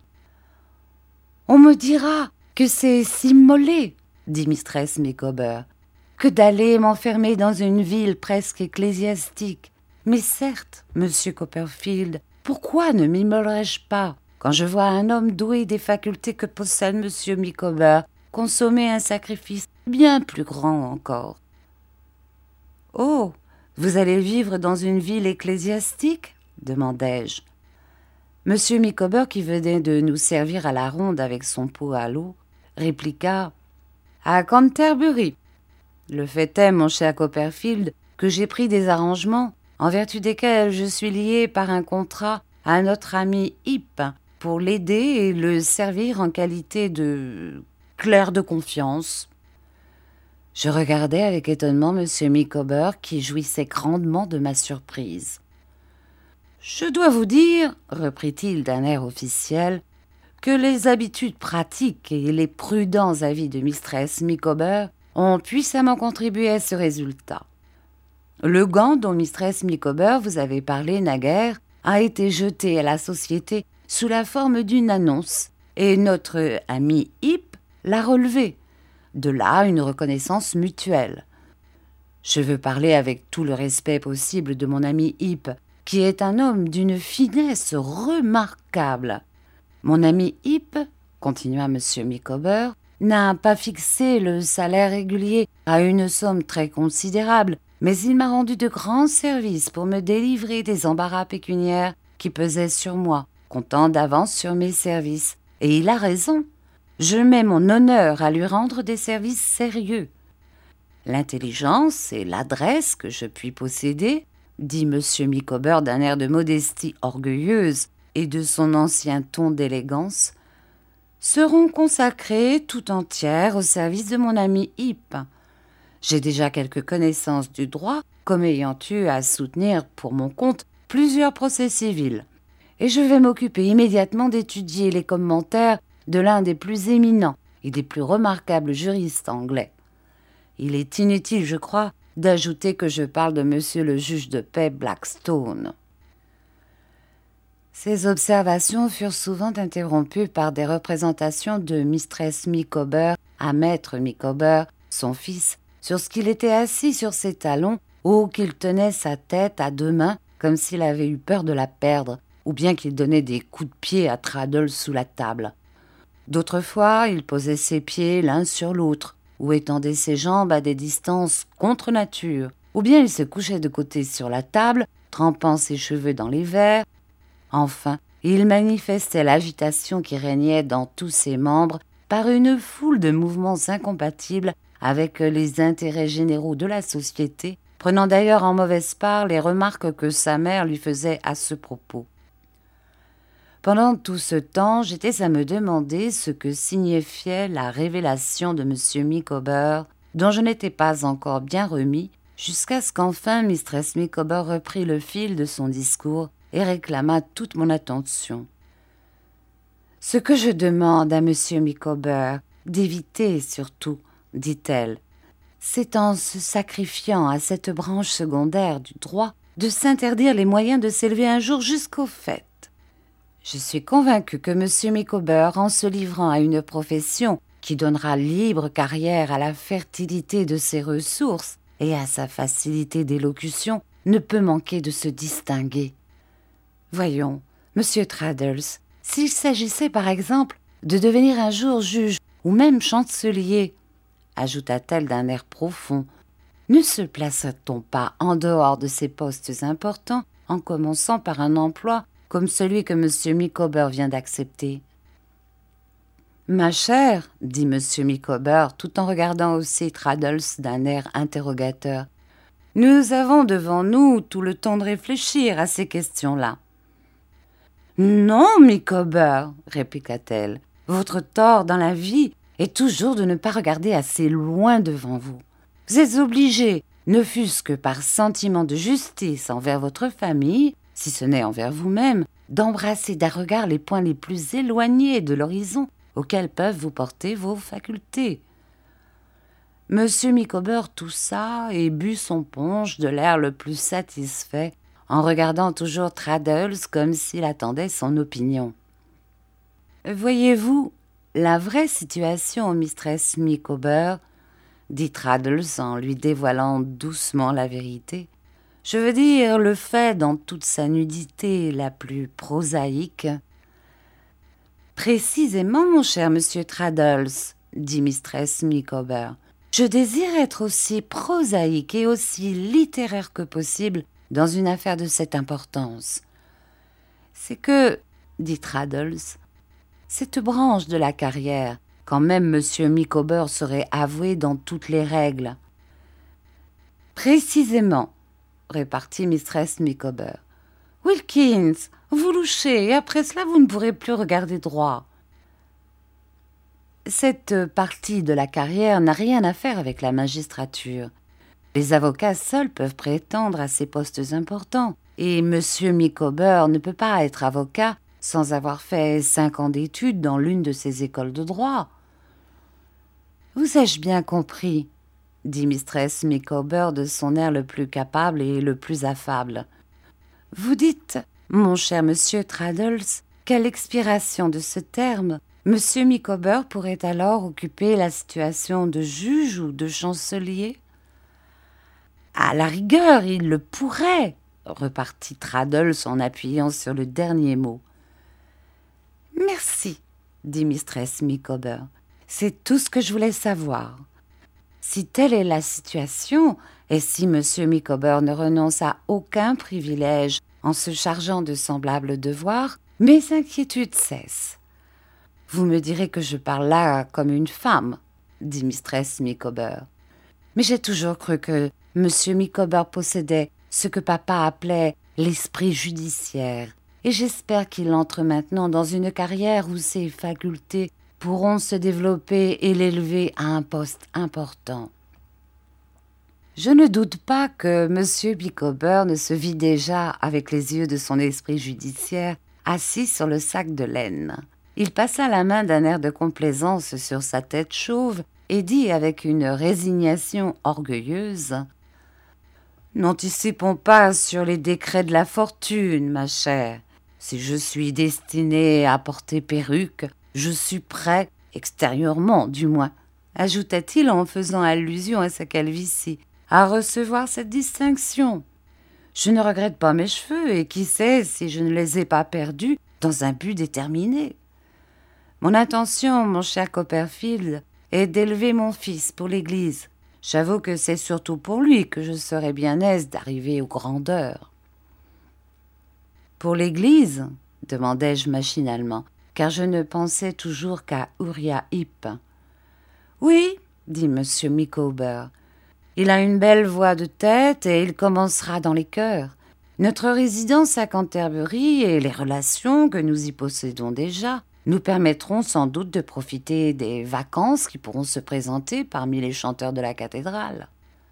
« On me dira que c'est s'immoler, dit mistress Micawber, que d'aller m'enfermer dans une ville presque ecclésiastique. Mais certes, monsieur Copperfield, pourquoi ne m'immolerais-je pas quand je vois un homme doué des facultés que possède monsieur Micawber consommer un sacrifice bien plus grand encore? »« Oh, vous allez vivre dans une ville ecclésiastique ?» demandai-je. Monsieur Micawber, qui venait de nous servir à la ronde avec son pot à l'eau, répliqua « À Canterbury. Le fait est, mon cher Copperfield, que j'ai pris des arrangements en vertu desquels je suis lié par un contrat à notre ami Heep pour l'aider et le servir en qualité de clerc de confiance. » Je regardais avec étonnement M. Micawber qui jouissait grandement de ma surprise. Je dois vous dire, reprit-il d'un air officiel, que les habitudes pratiques et les prudents avis de mistress Micawber ont puissamment contribué à ce résultat. Le gant dont mistress Micawber vous avait parlé naguère a été jeté à la société sous la forme d'une annonce, et notre ami Heep l'a relevé. De là une reconnaissance mutuelle. Je veux parler avec tout le respect possible de mon ami Heep, qui est un homme d'une finesse remarquable. Mon ami Heep, continua M. Micawber, n'a pas fixé le salaire régulier à une somme très considérable, mais il m'a rendu de grands services pour me délivrer des embarras pécuniaires qui pesaient sur moi, comptant d'avance sur mes services. Et il a raison. Je mets mon honneur à lui rendre des services sérieux. L'intelligence et l'adresse que je puis posséder, dit M. Micawber d'un air de modestie orgueilleuse et de son ancien ton d'élégance, seront consacrées tout entières au service de mon ami Heep. J'ai déjà quelques connaissances du droit, comme ayant eu à soutenir pour mon compte plusieurs procès civils, et je vais m'occuper immédiatement d'étudier les commentaires de l'un des plus éminents et des plus remarquables juristes anglais. Il est inutile, je crois, d'ajouter que je parle de monsieur le juge de paix Blackstone. Ces observations furent souvent interrompues par des représentations de mistress Micawber à maître Micawber, son fils, sur ce qu'il était assis sur ses talons ou qu'il tenait sa tête à deux mains comme s'il avait eu peur de la perdre, ou bien qu'il donnait des coups de pied à Traddles sous la table. D'autres fois, il posait ses pieds l'un sur l'autre, ou étendait ses jambes à des distances contre nature, ou bien il se couchait de côté sur la table, trempant ses cheveux dans les verres. Enfin, il manifestait l'agitation qui régnait dans tous ses membres par une foule de mouvements incompatibles avec les intérêts généraux de la société, prenant d'ailleurs en mauvaise part les remarques que sa mère lui faisait à ce propos. Pendant tout ce temps, j'étais à me demander ce que signifiait la révélation de M. Micawber, dont je n'étais pas encore bien remis, jusqu'à ce qu'enfin mistress Micawber reprit le fil de son discours et réclama toute mon attention. « Ce que je demande à M. Micawber, d'éviter surtout, dit-elle, c'est en se sacrifiant à cette branche secondaire du droit de s'interdire les moyens de s'élever un jour jusqu'au fait. Je suis convaincue que M. Micawber, en se livrant à une profession qui donnera libre carrière à la fertilité de ses ressources et à sa facilité d'élocution, ne peut manquer de se distinguer. Voyons, Monsieur Traddles, s'il s'agissait par exemple de devenir un jour juge ou même chancelier, ajouta-t-elle d'un air profond, ne se placerait-on pas en dehors de ces postes importants en commençant par un emploi comme celui que M. Micawber vient d'accepter? Ma chère, dit M. Micawber, tout en regardant aussi Traddles d'un air interrogateur, nous avons devant nous tout le temps de réfléchir à ces questions-là. Non, Micawber, répliqua-t-elle, votre tort dans la vie est toujours de ne pas regarder assez loin devant vous. Vous êtes obligé, ne fût-ce que par sentiment de justice envers votre famille, si ce n'est envers vous-même, d'embrasser d'un regard les points les plus éloignés de l'horizon auxquels peuvent vous porter vos facultés. Monsieur Micawber toussa et but son punch de l'air le plus satisfait, en regardant toujours Traddles comme s'il attendait son opinion. « Voyez-vous, la vraie situation, mistress Micawber, dit Traddles en lui dévoilant doucement la vérité, je veux dire le fait dans toute sa nudité la plus prosaïque. »« Précisément, mon cher monsieur Traddles, dit mistress Micawber, je désire être aussi prosaïque et aussi littéraire que possible dans une affaire de cette importance. C'est que, dit Traddles, cette branche de la carrière, quand même M. Micawber serait avoué dans toutes les règles. Précisément, répartit mistress Micawber. Wilkins, vous louchez, et après cela vous ne pourrez plus regarder droit. Cette partie de la carrière n'a rien à faire avec la magistrature. Les avocats seuls peuvent prétendre à ces postes importants, et Monsieur Micawber ne peut pas être avocat sans avoir fait cinq ans d'études dans l'une de ces écoles de droit. »« Vous ai-je bien compris ?» dit mistress Micawber de son air le plus capable et le plus affable. « Vous dites, mon cher monsieur Traddles, qu'à l'expiration de ce terme, Monsieur Micawber pourrait alors occuper la situation de juge ou de chancelier ?»« À la rigueur, il le pourrait, » repartit Traddles en appuyant sur le dernier mot. « Merci, » dit mistress Micawber. « C'est tout ce que je voulais savoir. Si telle est la situation, et si Monsieur Micawber ne renonce à aucun privilège en se chargeant de semblables devoirs, mes inquiétudes cessent. »« Vous me direz que je parle là comme une femme, » dit mistress Micawber. « Mais j'ai toujours cru que Monsieur Micawber possédait ce que papa appelait l'esprit judiciaire, et j'espère qu'il entre maintenant dans une carrière où ses facultés pourront se développer et l'élever à un poste important. » Je ne doute pas que Monsieur Micawber ne se vit déjà avec les yeux de son esprit judiciaire assis sur le sac de laine. Il passa la main d'un air de complaisance sur sa tête chauve et dit avec une résignation orgueilleuse : « N'anticipons pas sur les décrets de la fortune, ma chère. Si je suis destiné à porter perruque, je suis prêt, extérieurement du moins, » ajouta-t-il en faisant allusion à sa calvitie, « à recevoir cette distinction. Je ne regrette pas mes cheveux, et qui sait si je ne les ai pas perdus dans un but déterminé. Mon intention, mon cher Copperfield, est d'élever mon fils pour l'Église. J'avoue que c'est surtout pour lui que je serais bien aise d'arriver aux grandeurs. »« Pour l'Église ?» demandai-je machinalement, car je ne pensais toujours qu'à Uriah Heep. « Oui, » dit Monsieur Micawber. « Il a une belle voix de tête et il commencera dans les chœurs. Notre résidence à Canterbury et les relations que nous y possédons déjà nous permettront sans doute de profiter des vacances qui pourront se présenter parmi les chanteurs de la cathédrale. »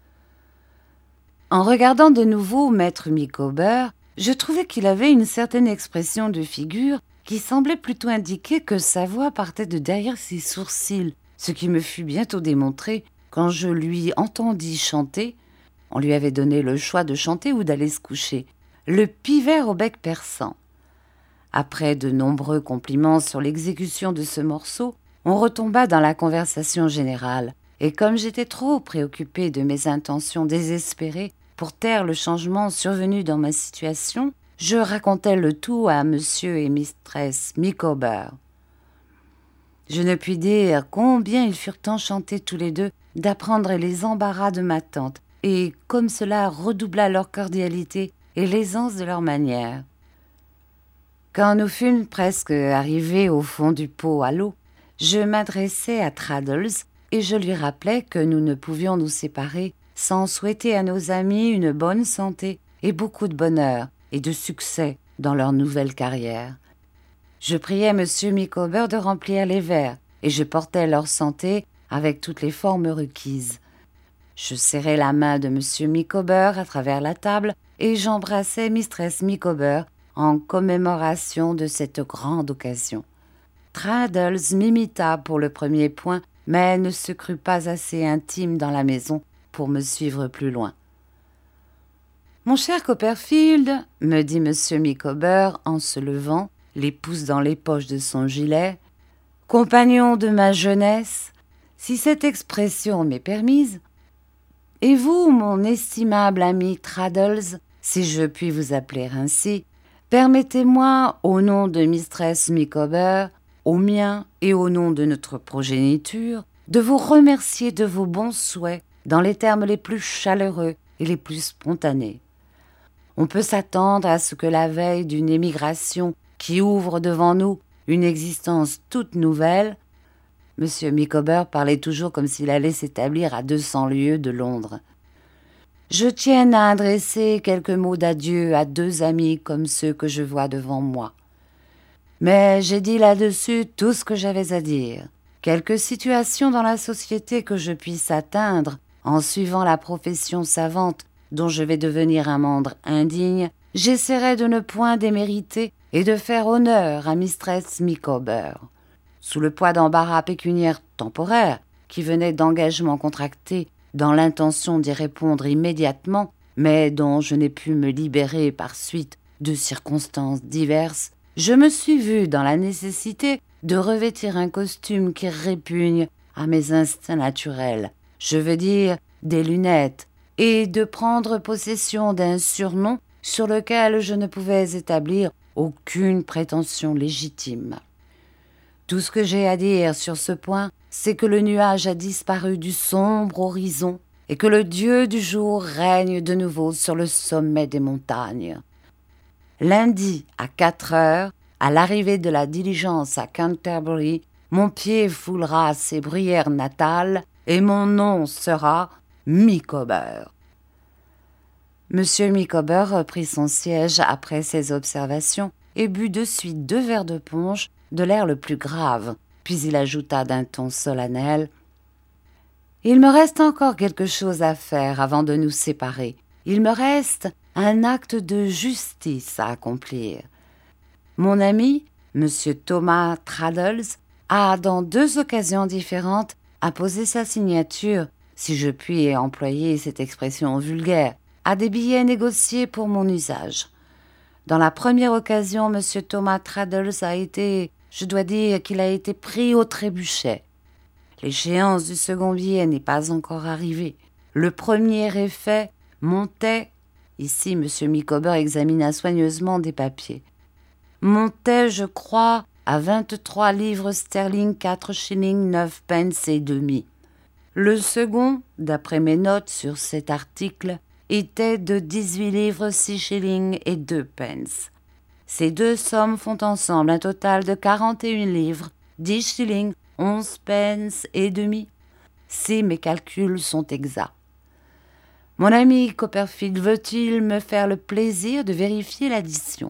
En regardant de nouveau maître Micawber, je trouvais qu'il avait une certaine expression de figure qui semblait plutôt indiquer que sa voix partait de derrière ses sourcils, ce qui me fut bientôt démontré quand je lui entendis chanter. On lui avait donné le choix de chanter ou d'aller se coucher, le pivert au bec perçant. Après de nombreux compliments sur l'exécution de ce morceau, on retomba dans la conversation générale, et comme j'étais trop préoccupé de mes intentions désespérées pour taire le changement survenu dans ma situation, je racontai le tout à monsieur et mistress Micawber. Je ne puis dire combien ils furent enchantés tous les deux d'apprendre les embarras de ma tante, et comme cela redoubla leur cordialité et l'aisance de leurs manières. Quand nous fûmes presque arrivés au fond du pot à l'eau, je m'adressai à Traddles et je lui rappelai que nous ne pouvions nous séparer sans souhaiter à nos amis une bonne santé et beaucoup de bonheur et de succès dans leur nouvelle carrière. Je priai Monsieur Micawber de remplir les verres et je portai leur santé avec toutes les formes requises. Je serrai la main de Monsieur Micawber à travers la table et j'embrassai mistress Micawber en commémoration de cette grande occasion. Traddles m'imita pour le premier point, mais ne se crut pas assez intime dans la maison pour me suivre plus loin. « Mon cher Copperfield, » me dit Monsieur Micawber en se levant, les pouces dans les poches de son gilet, « compagnon de ma jeunesse, si cette expression m'est permise, et vous, mon estimable ami Traddles, si je puis vous appeler ainsi, permettez-moi, au nom de mistress Micawber, au mien et au nom de notre progéniture, de vous remercier de vos bons souhaits dans les termes les plus chaleureux et les plus spontanés. On peut s'attendre à ce que la veille d'une émigration qui ouvre devant nous une existence toute nouvelle, Monsieur Micawber parlait toujours comme s'il allait s'établir à deux cents lieues de Londres. Je tiens à adresser quelques mots d'adieu à deux amis comme ceux que je vois devant moi. Mais j'ai dit là-dessus tout ce que j'avais à dire. Quelque situation dans la société que je puisse atteindre en suivant la profession savante dont je vais devenir un membre indigne, j'essaierai de ne point démériter et de faire honneur à mistress Micawber. Sous le poids d'embarras pécuniaires temporaires qui venaient d'engagements contractés dans l'intention d'y répondre immédiatement, mais dont je n'ai pu me libérer par suite de circonstances diverses, je me suis vu dans la nécessité de revêtir un costume qui répugne à mes instincts naturels, je veux dire des lunettes, et de prendre possession d'un surnom sur lequel je ne pouvais établir aucune prétention légitime. Tout ce que j'ai à dire sur ce point, c'est que le nuage a disparu du sombre horizon et que le Dieu du jour règne de nouveau sur le sommet des montagnes. Lundi, à quatre heures, à l'arrivée de la diligence à Canterbury, mon pied foulera ses bruyères natales et mon nom sera Micawber. Monsieur Micawber reprit son siège après ces observations et but de suite deux verres de punch de l'air le plus grave, puis il ajouta d'un ton solennel « Il me reste encore quelque chose à faire avant de nous séparer. Il me reste un acte de justice à accomplir. Mon ami, Monsieur Thomas Traddles, a, dans deux occasions différentes, apposé sa signature, si je puis employer cette expression vulgaire, à des billets négociés pour mon usage. Dans la première occasion, Monsieur Thomas Traddles a été, je dois dire qu'il a été pris au trébuchet. L'échéance du second billet n'est pas encore arrivée. Le premier effet montait, ici Monsieur Micawber examina soigneusement des papiers, montait, je crois, à vingt-trois livres sterling, quatre shillings, neuf pence et demi. Le second, d'après mes notes sur cet article, était de dix-huit livres, six shillings et deux pence. Ces deux sommes font ensemble un total de quarante et un livres, dix shillings, onze pence et demi, si mes calculs sont exacts. Mon ami Copperfield veut-il me faire le plaisir de vérifier l'addition?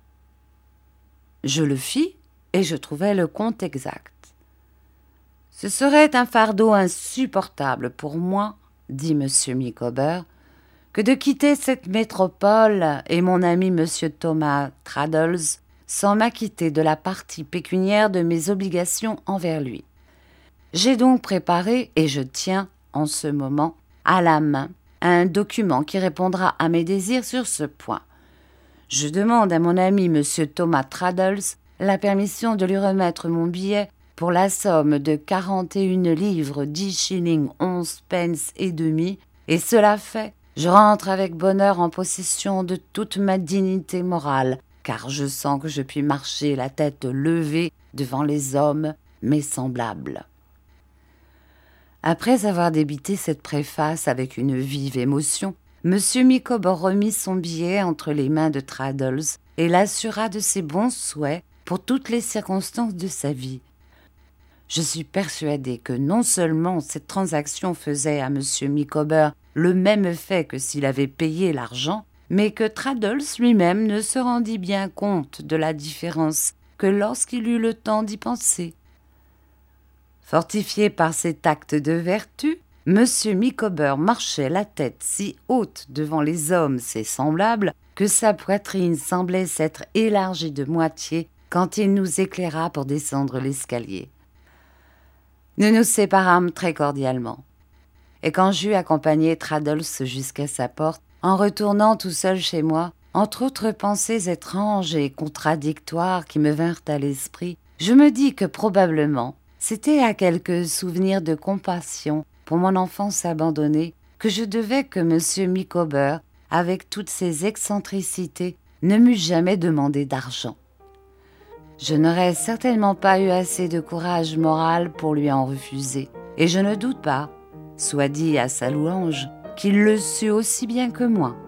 Je le fis, et je trouvai le compte exact. « Ce serait un fardeau insupportable pour moi, dit M. Micawber, que de quitter cette métropole et mon ami M. Thomas Traddles sans m'acquitter de la partie pécuniaire de mes obligations envers lui. J'ai donc préparé, et je tiens, en ce moment, à la main, un document qui répondra à mes désirs sur ce point. Je demande à mon ami M. Thomas Traddles la permission de lui remettre mon billet pour la somme de quarante et un livres, dix shillings, onze pence et demi, et cela fait, je rentre avec bonheur en possession de toute ma dignité morale, car je sens que je puis marcher la tête levée devant les hommes, mes semblables. » Après avoir débité cette préface avec une vive émotion, M. Micawber remit son billet entre les mains de Traddles et l'assura de ses bons souhaits pour toutes les circonstances de sa vie. Je suis persuadé que non seulement cette transaction faisait à M. Micawber le même effet que s'il avait payé l'argent, mais que Traddles lui-même ne se rendit bien compte de la différence que lorsqu'il eut le temps d'y penser. Fortifié par cet acte de vertu, M. Micawber marchait la tête si haute devant les hommes ses semblables que sa poitrine semblait s'être élargie de moitié quand il nous éclaira pour descendre l'escalier. Nous nous séparâmes très cordialement. Et quand j'eus accompagné Traddles jusqu'à sa porte, en retournant tout seul chez moi, entre autres pensées étranges et contradictoires qui me vinrent à l'esprit, je me dis que probablement c'était à quelque souvenir de compassion pour mon enfance abandonnée que je devais que M. Micawber, avec toutes ses excentricités, ne m'eût jamais demandé d'argent. Je n'aurais certainement pas eu assez de courage moral pour lui en refuser, et je ne doute pas, soit dit à sa louange, qu'il le sut aussi bien que moi.